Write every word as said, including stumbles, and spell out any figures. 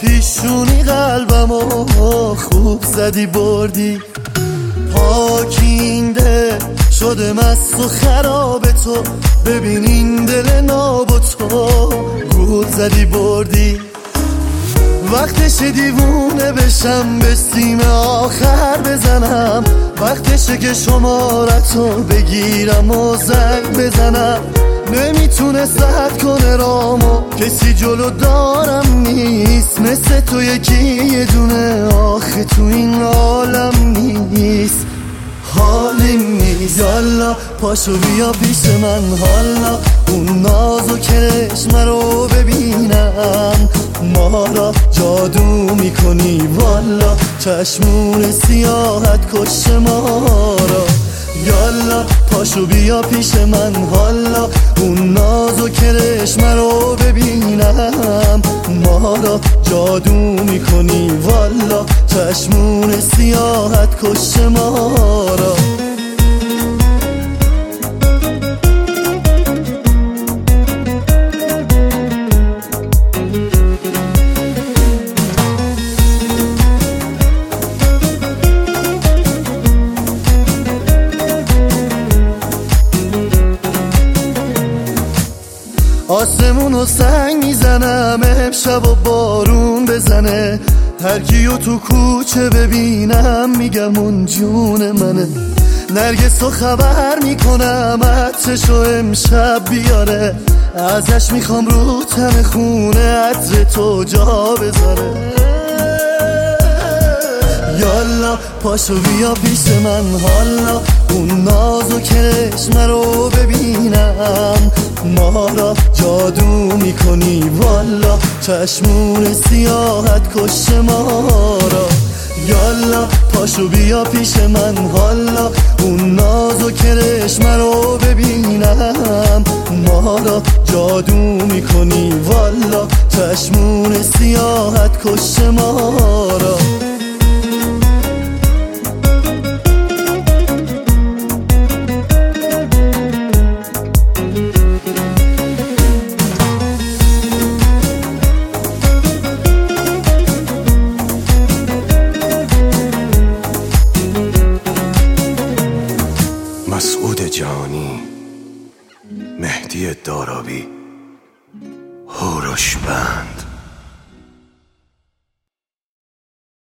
پیشونی قلبمو خوب زدی بردی، پاکینده شده مست و خراب تو، ببین این دل ناب و تو گول زدی بردی. وقتشه دیوونه بشم به سیم آخر بزنم، وقتشه که شمارتو بگیرم و زنگ بزنم. نمیتونه سد کنه رامو، کسی جلو دارم نیست مثل تو یکی یه دونه آخه تو این عالم نیست. حالی نیست یالا پاشو بیا پیش من، حالا اون ناز و کرشم رو ببینم. ما را جادو میکنی والا، چشمون سیاحت کش ما را. یالا پاشو بیا پیش من، حالا اون ناز و کرشم رو ببینم. ما را جادو میکنی والا، چشمون سیاحت کش ما را. آسمونو سنگ میزنم امشب و بارون بزنه، هر کیو تو کوچه ببینم میگم اون جون منه. نرگسو خبر میکنم عطرشو امشب بیاره، ازش میخوام رو تن خونه عطر تو جا بذاره. یالا پاشو بیا پیش من، حالا اون ناز و کرشم رو ببینم. ما را جادو میکنی والا، چشمون سیاحت کش ما را. یالا پاشو بیا پیش من، حالا اون ناز و کرشم رو ببینم. ما را جادو میکنی والا، چشمون سیاحت کش ما را.